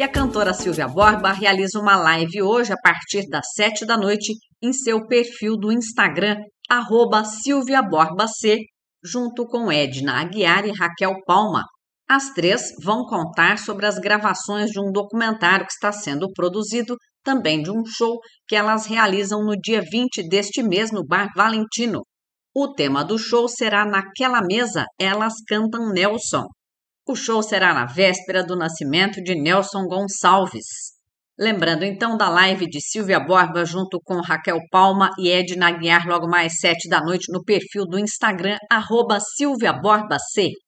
E a cantora Silvia Borba realiza uma live hoje a partir das 7 da noite em seu perfil do Instagram, @SilviaBorbaC, junto com Edna Aguiar e Raquel Palma. As três vão contar sobre as gravações de um documentário que está sendo produzido, também de um show que elas realizam no dia 20 deste mês no Bar Valentino. O tema do show será Naquela Mesa, Elas Cantam Nelson. O show será na véspera do nascimento de Nelson Gonçalves. Lembrando então da live de Silvia Borba junto com Raquel Palma e Edna Aguiar logo mais 7 da noite no perfil do Instagram @SilviaBorbaC.